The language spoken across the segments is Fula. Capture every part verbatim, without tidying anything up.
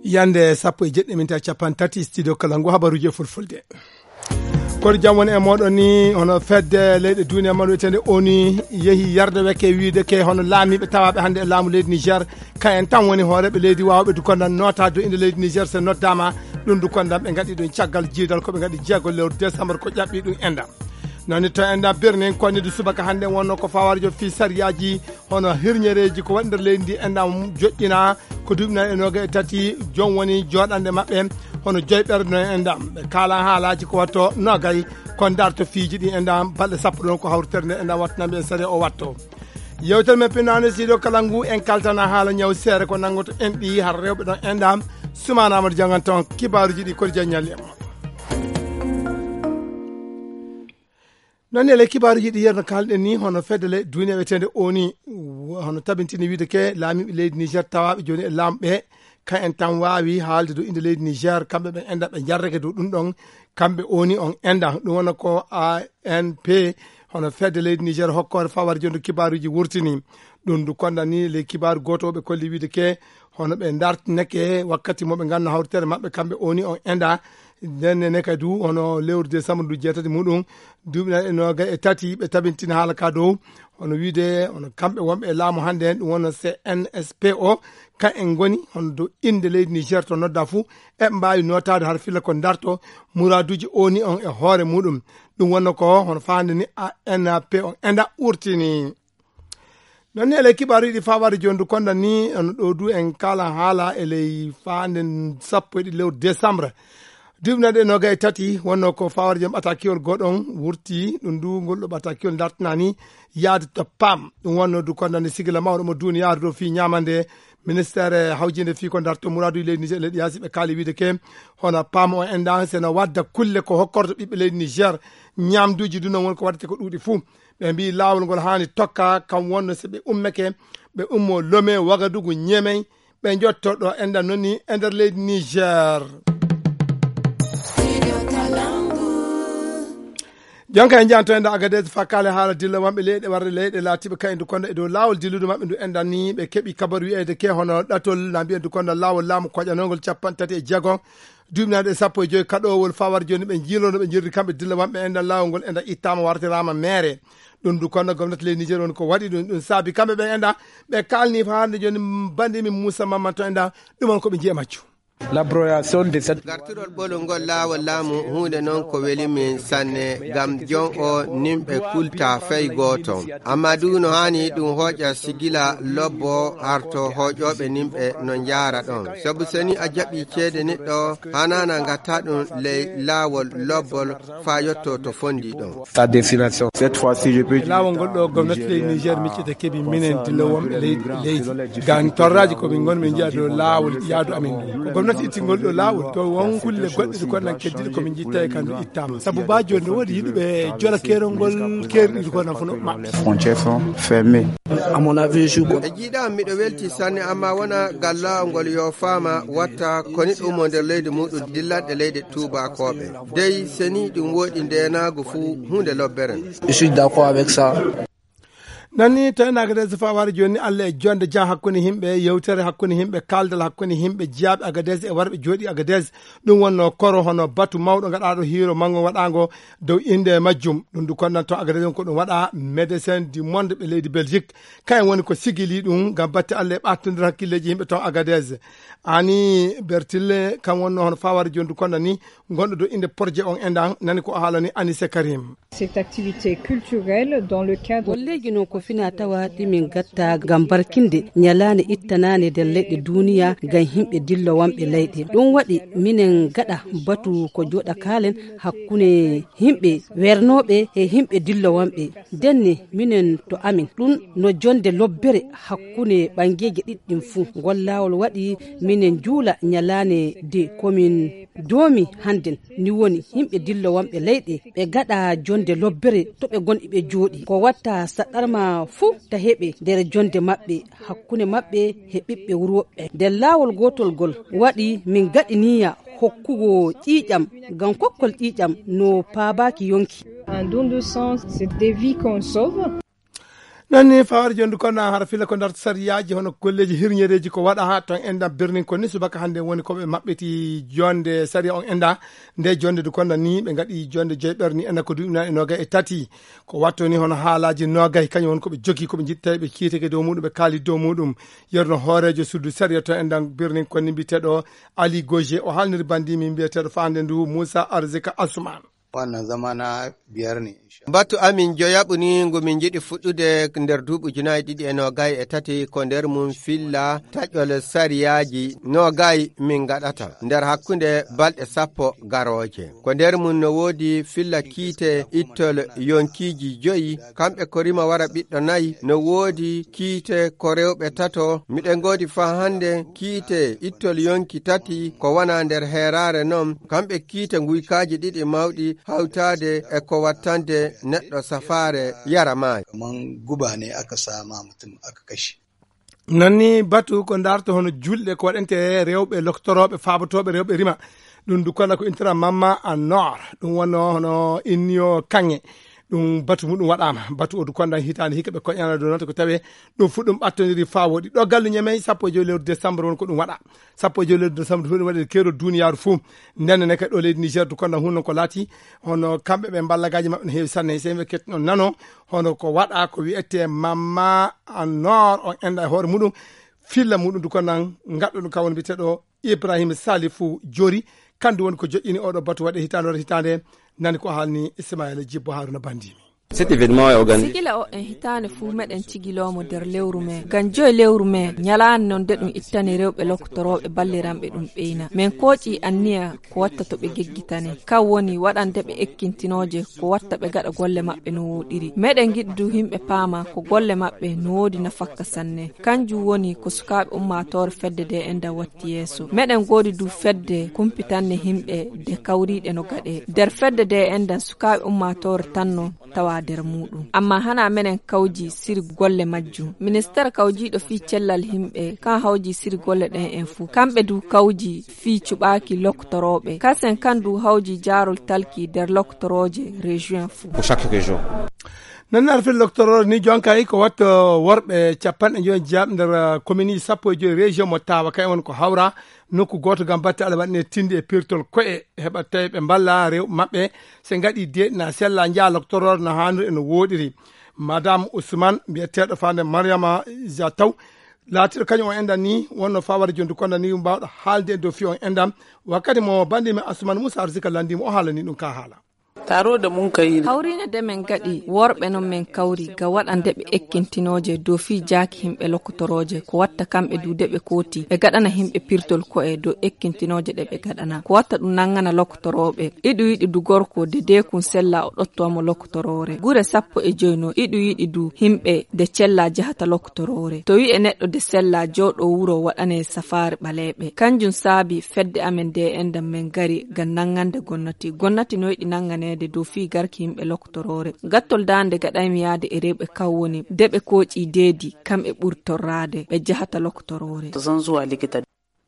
yande sappo e jeɗɗi minta capan tati studio Kalangu habaruji fulfulde kono jam woni e moɗon ni hono fedde leyɗe duniya man wiyetende oni yeehi yarde weke wiide ke hono laamiɓe tawaɓe hannde e laamu leydi Niger ka en tan woni hooreɓe leydi wawɓe dukondan nota do inde leydi Niger so noddama ɗum dukondan ɓe gaɗi ɗum caggal jiidal koɓe gaɗi jeegol lewru décembre ko ƴaɓɓi ɗum endam noni to enda birnin konnide subaka hannde wonno ko fawarjo fi sariyaji hono hirñereji ko waɗi nder leydi ndi endam joƴƴina ko duɓina e noga e tati jom woni joɗande mabɓe hono joyɓerde no endam ɓe kala haalaji ko watto nogay kon darto fiiji ɗi endam balɗe sappo ɗon ko hawritere nde endam wattanamɓe en saria o watto yewtere men pinane siɗo Kalangu en kaltana haala ñaw seere ko nangoto en ɗi har rewɓe ɗon endam Soumana Amadou Diangan ton kibaruji ɗi kodi jaññalli e non ele kibaruji ɗi yerno kalɗen ni hono fedele duniya wetende oni hono tabintini wiide ke laamiɓe leydi Niger tawaɓe joni e laamɓe ka en tan wawi haalde do inde leydi Niger kamɓe ɓe enda ɓe jarreke dow ɗum ɗon kamɓe oni on enda ɗum wona ko A N P hono fedde leydi Niger hokkore fawar jondu kibaruji wurtini ɗum du kondani le kibaru goto ɓe kolli wiide ke hono ɓe dartineke wakkati moɓe ganno hawritere mabɓe kamɓe oni on enda nenne kadi du hono lewru décembre du jeetati muɗum duuɓi e noga e tati ɓe tabintina haala ka dow hono wiide hono kamɓe wonɓe e laamu hannde hen ɗum wonno C N S P O ka en goni hono dow inde leydi Niger to nodda fou eɓe mbawi notade har filla ko darto muraduji oni on e hoore muɗum ɗum wonno ko hono fande ni A N P on enda urtini non ele kibaru ɗi fawade joni du kondan ni ono ɗo du en kala haala eley fande sappo e ɗi lewru décembre dibnade noga e tati wonno ko fawar jam ɓatakiwol goɗon wurti ɗum du ngol ɗo ɓatakiwol dartinani yaade to pam ɗum wonno du kondande sigila mawɗo mo duni yaade ɗo fi ñamande ministére hawjinde fi ko darto mouradu leydi Niger leydi yasi ɓe kaali wiide ke hono pam o enda seno wadda kulle ko hokkorto ɓiɓɓe leydi Niger ñamduji du non woni ko waɗate ko ɗuuɗi fuu ɓe mbi lawol ngol hani tokka kam wonno so ɓe ummeke ɓe ummo Lomé Ouagadougou Niamey ɓe jottoɗo enda noni e nder leydi Niger jonka en janto enda Agadez fakale haala dilla wamɓe leyɗe warde leyɗe laatiɓe kaydu konda e dow lawol dillude mabɓe ndu endan ni ɓe keeɓi kabaru wiyede ke hono ɗatol na mbiyen du konda lawol laamu koƴanogol capan tati e jeego duuɓinaɗe sappo e joyi kaɗowol fawar joni ɓe jiilono ɓe jirdi kamɓe dilla wamɓe endan lawol ngol enda ittama wartirama maire ɗum du konda gomnati leydi Niger woni ko waɗi ɗum ɗum saabi kamɓe ɓe enda ɓe kalni fa hande joni bandimi Moussa Mamman to enda ɗum on koɓe jiiya maccu l'abrogation de cette gartirol ɓolol ngol laawol laamu hunde noon ko weli min sanne gam jon o nimɓe kulta fey goto amma du no hani ɗum hooƴa sigila lobbo arto hooƴoɓe nimɓe no jaara ɗon sabu soni a jaɓi ceede neɗɗo hanana gatta ɗum ley laawol lobbol fa yetto to fondi ɗon sa destination cette fois-ci je peux laawol ngol ɗo gomnati leydi Niger miccita keeɓi minen dilla wonɓe leydi leydi gan torraji komin gon min jiiya dow laawol yaadu amin ɗo gomnati ittingol ɗo laawol to won kulle goɗɗe ɗi konan keddiɗe komin jitta e kandu ittama sabu ba joni ne woodi yiɗuɓe jola kerol ngol kerɗiɗi konan fono maɓɓe frontières sont fermées à mon avis je e jiiɗam miɗo welti sanne amma wona gal laawol ngol yo faama watta koni ɗum o nder leydi muɗum dillanɗe leydi tubakoɓe dey seni ɗum woɗi ndenago fuu hunde lobbere je suis d'accord avec ça nanni to en Agadez faware joni Allah e jonde jan hakkunde himɓe yewtere hakkunde himɓe kaldal hakkunde himɓe jiyaaɓe Agadez e warɓe jooɗi Agadez ɗum wonno koro hono batu mawɗo gaɗaɗo hiiro manggo waɗago dow inde majjum ɗum du konnan to Agadez on ko ɗum waɗa médecin du monde ɓe leydi Belgique kayen woni ko sigili ɗum gam batte Allah e ɓattodir hakkilleji yimɓe to Agadez ani Bertille kam wonno hono faware joni du konnan ni gonɗo dow inde projet on endan nani ko haalani Anissé Karim. Cette activité culturelle dans le cadre ko fina tawa ɗimin gatta gam barkinde ñalande ittanane nder leyɗe duniya gam himɓe dillo wamɓe leyɗe ɗum waɗi minen gaɗa batu ko joɗa kalen hakkunde himɓe wernoɓe e himɓe dillo wamɓe denne minen to amin ɗum no jonde lobbere hakkunde ɓangeje ɗiɗɗin fuu ngol lawol waɗi minen juula ñalane de komin doomi handen ni woni himɓe dillo wamɓe leyɗe ɓe gaɗa jonde lobbere to ɓe gonɗi ɓe jooɗi ko watta saɗɗarma fuu ta heɓe nder jonde maɓɓe hakkunde maɓɓe e ɓiɓɓe wurwoɓɓe nder laawol gotol gol waɗi min gaɗiniya hokkugo ƴiiƴam ngam kokkol ƴiiƴam no paabaki yonki un don de sens c'est des vies qu'on sauve nanni fawar jondu kono har fila ko dar sariyaji hono kolleji hirñereji ko wada ha ton enda birnin ko ni subaka hande woni ko be mabbeti jonde sariya on enda nde jonde du kono ni be ngadi jonde jeyberni ena ko duuna e noga e tati ko watto ni hono haalaji noga e kanyo won ko be jogi ko be jitta be kiitege do mudum be kali do mudum yerno horejo sudu sariya to enda birnin ko ni bitedo Ali Goje o halnir bandi min biyetedo fande ndu Musa Arzika Asuman. Wannan zama na biyar ne. Batu amin joyaɓuni ngo min jiɗi fuɗɗude nder duuɓi junayi ɗiɗi e nogayi e tati ko nder mum filla taƴƴol sariyaji nogayi min gaɗata nder hakkunde balɗe sappo garoje ko nder mum no woodi filla kiite ittol yonkiji joyi kamɓe ko rima wara ɓiɗɗo nayi no woodi kiite ko rewɓe tato miɗen godi fa hande kiite ittol yonki tati ko wona nder herare non kamɓe kiite guykaji ɗiɗi mawɗi hawtade e ko wattande neɗɗo safare yara maayi man guba ne aka sama mutum aka kashe nanni batu ko darto hono julɗe ko waɗente rewɓe loktoroɓe fabotoɓe rewɓe rima ɗum du kono ko intira mamma a nord ɗum wonno hono innio kange ɗum batu muɗum waɗama batu o du konda hitande hikka ɓe koƴana do noon ko tawe ɗum fu ɗum ɓattodiri fa woɗi ɗo gallu ñamey sappo e joyi lewru décembre won ko ɗum waɗa sappo e joyi lewru décembre ɗum waɗi keero duniyaru fuu ndenne kadi ɗo leydi Niger du konda hunno ko laati hono kamɓe ɓe ballagaji mabɓe no heewi sanne se ɓe ketno nano hono ko waɗa ko wiyete mamma a nord on enda e hoore muɗum filla muɗum du kondan gaɗɗo ɗum kawon biteɗo Ibrahima Salifou Diori kandu woni ko joƴƴini oɗo batu waɗe hitande waɗa hitande nani ko haalni Ismaila Djibbo Haruna Bandimi. Cet événement est organisé. Sigila o en hitane fu meɗen cigilomo nder lewru me gan joyi lewru me nyalani non de ɗum ittani rewɓe loktoroɓe balliranɓe ɗum ɓeyna min koƴi anniya ko watta to ɓe geggitane kan woni waɗande ɓe ekkintinoje ko watta ɓe gaɗa golle maɓɓe no woɗiri meɗen giɗdu himɓe paama ko golle maɓɓe no woodi nafakka sanne kanjum woni ko sukaɓe ummatore fedde de enda watti yeeso meɗen godi du fedde kumpitanne himɓe de kawriɗe no gaɗe nder fedde de enda sukaɓe ummatore tanno tawa der muɗum amma hana menen kawji siri golle majjum ministére kawjiɗo fi cellal himɓe kan hawji siri golle ɗen en fuu kamɓe du kawji fi cuɓaki loktoroɓe kasen kan du hawji jarol talki nder loktoroje région fuu pour chaque région. nannar fel docteur ni jonkay ko watto worɓe capanɗe joyi jeeɓ nder commune sappo e joyi région mo tawa kay won ko hawra nokku goto gam batte aɗa waɗine tinde e pirtol koye heɓa tawi ɓe balla rewɓe maɓɓe se gaɗi deɗina sella jaa docteur no haniri eno woɗiri madame Ousmane mbiyeteɗo fande Mariama ja taw laatiɗo kañum o endan ni wonno fawade jondu konda ni mbawɗo haalde e dow fi on endam wakkati mo bandimi Ousmane Moussa Arzika landima o haalani ɗum ka haala taro da mun kai hawrina de men gadi worbe non men kawri ga wadande be ekkintinoje do fi jaaki himbe lokotoroje ko watta kambe dude be koti be gadana himbe pirtol ko e do ekkintinoje de be gadana ko watta dum nangana lokotorobe idu yidi du gorko de de kun sella o dotto mo lokotorore gure sappo e joyno idu yidi du himbe de cella jahata lokotorore to wi e neddo de sella jodo wuro wadane safari balebe kanjum saabi fedde amen de endam men gari gan nangande gonnati gonnati no yidi nangane de do fi garki himɓe loktorore gattol dande gaɗaymi yaade e rewɓe kawwoni de ɓe koƴi deedi kamɓe ɓurtorrade ɓe jahata loktorore zan zuwa likita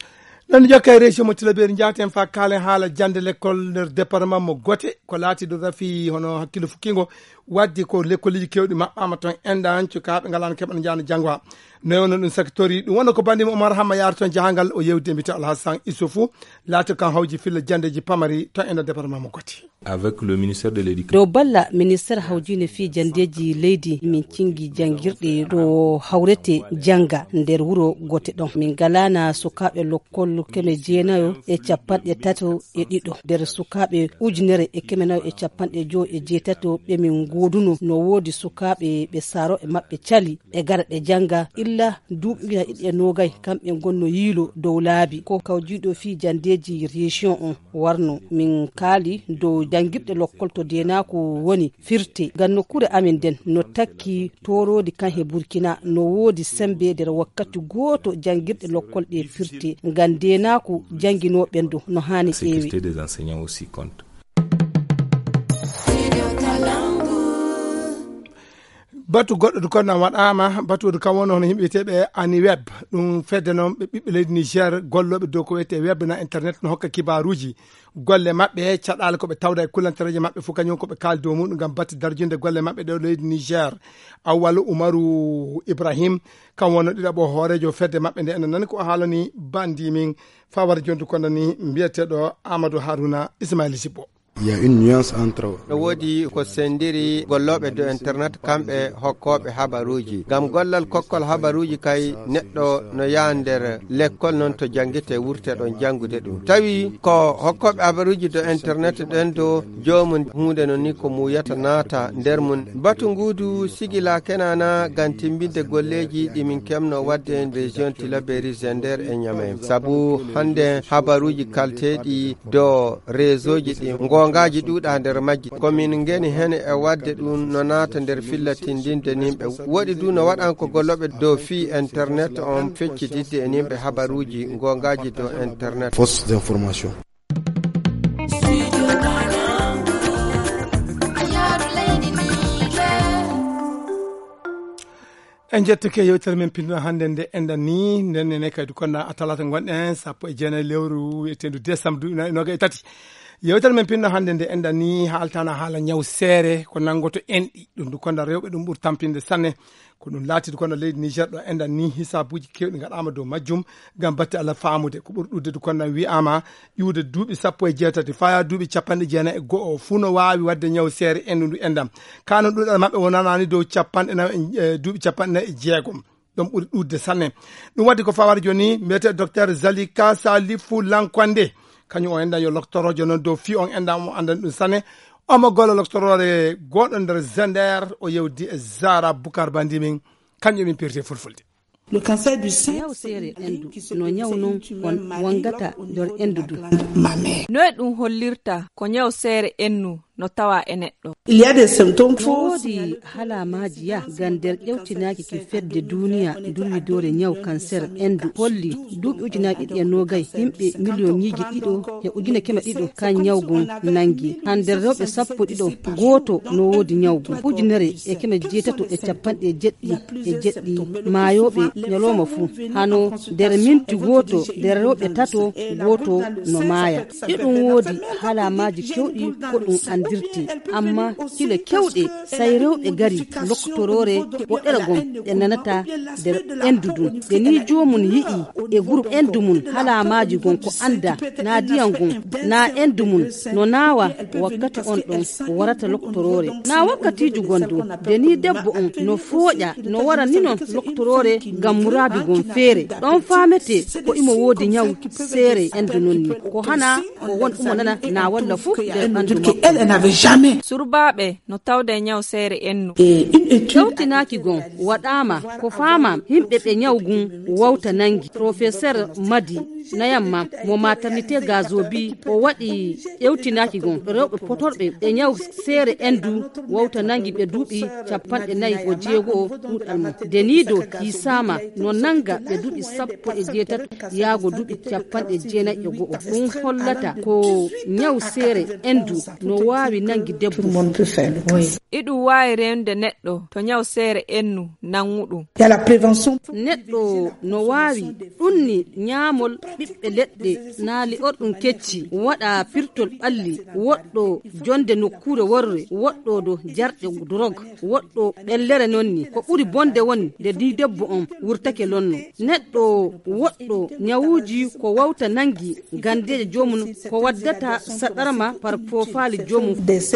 nan jokkay région mo Tilaberi jaten fa kalen haala jande l'école nder département mo Gote ko laati do rafi hono hakkilo fukkingo waddi ko l'école kewɗi maɓɓama ton endan cukaɓe ngalano keɓano jano jangwa noyono ɗum sectori ɗum wonno ko bandima Oumar Hamma yaar ton jahangal o yewde mbite Alhassan Issoufou laati kan hawji filla jandeji pamari ton enda département mo Gote avec le ministère de l'éducation do balla ministère hawjine fi jandeji leydi min cingi jangirɗe do hawrete janga nder wuro Gote ɗon min galana sukaɓe lokkol keme jeenayo e capanɗe tato e ɗiɗo nder sukaɓe ujunere e kemenayo e capanɗe jo e jeetato ɓe min goduno no woodi sukaɓe ɓe saro e maɓɓe cali e gara ɗe janga illa duuɓi ɗiɗi e nogay kamɓe gonno yiilo dow laabi ko kawjiɗo fi jandeji région on warno min kaali dow jangirɗe lokkol to denako woni firte ganno kure amin den no takki torodi kan he Burkina no woodi sembe nder wakkati goto jangirɗe lokkol ɗe firte ngam denako janginoɓen do no hani ƴeewi des enseignants aussi compte batu goɗɗo du konna waɗama batudu kam woni hono yimɓe wiyeteɓe ani web ɗum fedde noon ɓe ɓiɓɓe leydi Niger golloɓe dow ko wiyete web na internet no hokka kibaruji golle maɓɓe caɗale koɓe tawda e kullantereje maɓɓe fof kañum koɓe kaali dow muɗum gam batti darjinde golle maɓɓe ɗo leydi Niger. Awwal Umaru Ibrahim kam wono ɗiɗaɓo hoorejo fedde maɓɓe nde enen nani ko haalani bandi min fawara jondu kono ni mbiyeteɗo Amadou Harouna Ismaïla Sibbo. Il y a une nuance entre no wodi ko sendiri golloɓe do internet kamɓe hokkoɓe habaruji gam gollal kokkol habaruji kay neɗɗo no yaha nder l'école non to jangguete wurte ɗon jangude ɗum tawi ko hokkoɓe habaruji do internet ɗen do jomum hunde no ni ko muyata naata nder mum batu ngudu sigila kenana gam timbinde golleji ɗimin kemno wadde en région Tilaberi Zender e Niamey sabu hande habaruji kalteɗi do réseau ji ɗi ngaji duuɗa nder majji komin ngeni hen e wadde ɗum no naata nder fillatindinde nimɓe woɗi du no waɗan ko golloɓe dow fi internet on feccitidde e nimɓe habaruji gongaji dow internet fausses informations. en jettake yewtere men pinno hande nde enɗan ni ndenne kadi konna a talata gonɗen sappo e jeenayi lewru wiyetendu décembre noga e tati yewtere men pinno hande nde enɗan ni haaltana haala ñaw seere ko nangoto enɗi ɗum du konda rewɓe ɗum ɓuuri tampinde sanne ko ɗum laati du konda leydi Niger ɗo enɗan ni hisabuji kewɗi gaɗama dow majjum gam batte Allah faamude ko ɓuuri ɗudde du konda wi'ama iwde duuɓi sappo e jeetati faya duuɓi capanɗe jeenayi e go'o fuu no wawi wadde ñaw seere endu ndu enɗam kanon ɗuɗal mabɓe wonanani dow capanɗe nayi duuɓi capanɗe nayi e jeegom ɗum ɓuuri ɗudde sanne ɗum waddi ko fawara joni mbiyete docteur Zalika Salifou Lankwande kañum o enɗan yo loctorojo noon dow fi on enɗan mo andan ɗum sanne omo golla loctorore goɗɗo nder Zender o yewdi e Zara Boukar Bandi min kañum min pirte fulfulde. Le cancer du sein ñaw seere endu no ñaw non on wangata nder endu du no e ɗum hollirta ko ñaw seere ennu no tawa e neɗɗo il y a des symptômes woodi halamaji ya gam nder ƴewtinaki ki fedde duniya durwidore ñaw cancer endu holli duuɓi ujunaaji ɗiɗi e nogay yimɓe million ñiji ɗiɗo e ujune keme ɗiɗo kan ñawgu nangi han nder rewɓe sappo ɗiɗo gooto no woodi ñawgu ujunere e keme jeetato e capanɗe jeɗɗi e jeɗɗi maayoɓe ñalowma fuu hano nder minti gooto nder rewɓe tato gooto no maaya ɗiɗum woodi halamaji kewɗi ko ɗum andirti amma kile kewɗe say rewɓe gari loktorore woɗɗere gom ɗe nanata nder endu dum de ni jomum yi'i e groupe endu mum halamaji gon ko anda na diyan gon na endu mum no nawa wakkati on ɗon warata loktorore na wakkatiji gondu de ni debbo on no fooƴa no wara ni non loktorore gam muradu gon feere ɗon famete ko imo woodi ñaw seere endu nonni ko hana ko won umo nana na walla fu nder ɓandu makko surbaɓe no tawde ñaw seere ennu ƴewtinaki gon waɗama ko fama himɓe ɓe ñawgun wawta nangi professeur Madi nayamma mo maternité gazobi o waɗi ƴewtinaki gon rewɓe potorɓe ɓe ñaw seere endu wawta nangi ɓe duuɓi capanɗe nayi o jeego o ɗuɗal mum denido hisama no nanga ɓe duuɓi sappo e jeetato yaago duuɓi capanɗe jeenayi e go'o ɗum hollata ko ñaw seere endu no wawi nangi debbo iɗum wawi rende neɗɗo to ñaw seere ennu nanguɗum neɗɗo no wawi ɗumni ñaamol ɓiɓɓe leɗɗe na li'orɗum kecci waɗa pirtol ɓalli woɗɗo jonde nokkure worre woɗɗo do jarɗe drog woɗɗo ɓellere nonni ko ɓuri bonde woni nde di debbo on wurtake lonno neɗɗo woɗɗo ñawuji ko wawta nangi gandeje jomum ko waddata saɗarma par fofali jomum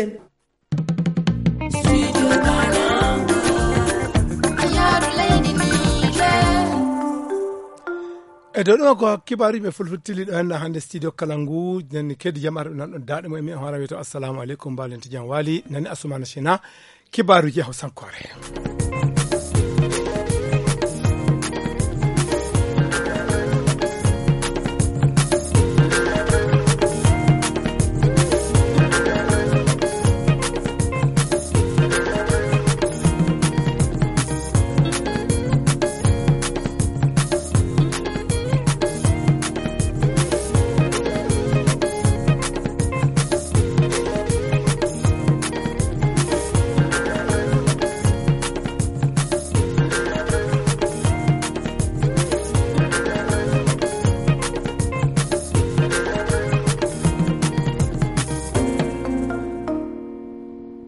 e dow ɗo ko kibaruɓe fulfiltili ɗo henna hande studio Kalangu nani keddi jaam arɓe nanɗon daɗe mo emi hoora wiyeto assalamu aleykum mbalen to jaam waali nani Assoumana China kibaruji hawsankore